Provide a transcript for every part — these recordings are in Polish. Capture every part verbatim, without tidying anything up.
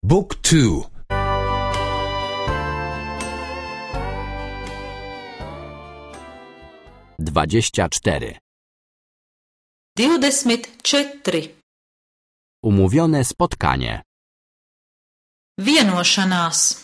Book two. Dwadzieścia cztery. Divdesmit četri. Umówione spotkanie. Vienošanās.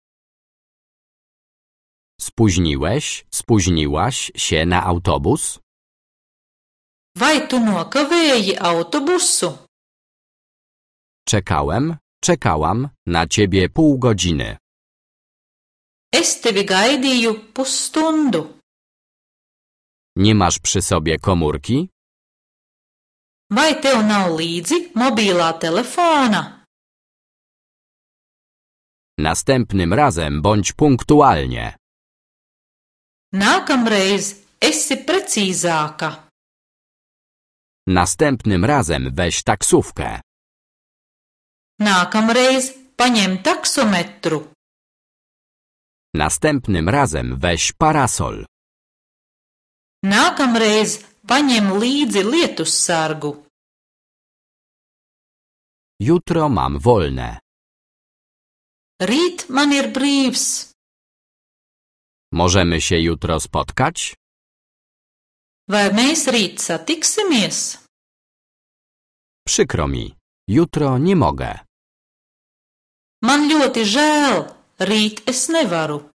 Spóźniłeś, spóźniłaś się na autobus? Vai tu nokavēji autobusu? Czekałem, czekałam na ciebie pół godziny. Es tevi gaidīju pusstundu. Nie masz przy sobie komórki? Vai tev nav līdzi mobilā telefona? Następnym razem bądź punktualnie. Nākamreiz esi precīzāka. Następnym razem weź taksówkę. Nākamreiz paņem taksometru. Następnym razem weź parasol. Nākamreiz paņem līdzi lietussargu. Jutro mam wolne. Rīt man ir brīvs. Możemy się jutro spotkać? Vai mēs rīt satiksimies? Przykro mi, jutro nie mogę. Man ļoti žēl, rīt es nevaru.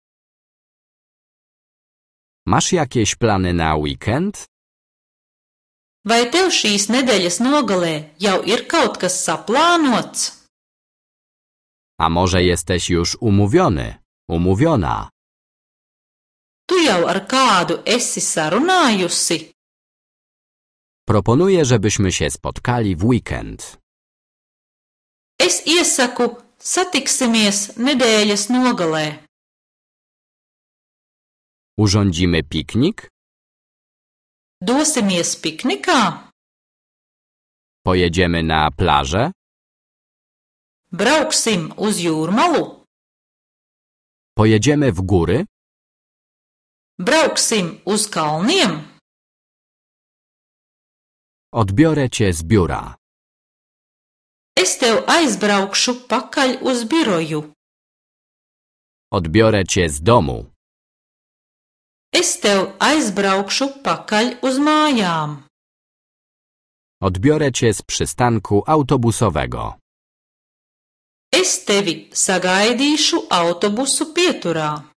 Masz jakieś plany na weekend? Vai tev šīs nedēļas nogalē jau ir kaut kas saplānots? A może jesteś już umówiony, umówiona? Tu jau ar kādu esi sarunājusi? Proponuję, żebyśmy się spotkali w weekend. Es iesaku satiksimies nedēļas nogalē. Urządzimy piknik? Dosimies piknikā? Pojedziemy na plażę? Brauksim uz jūrmalu? Pojedziemy w góry? Brauksim uz kalniem? Odbiorę cię z biura. Es tev aizbraukšu pakaļ uz biroju. Odbiorę cię z domu. Es tev aizbraukšu pakaļ uz mājām. Odbiorę cię z przystanku autobusowego. Es tevi sagaidīšu autobusu pieturā.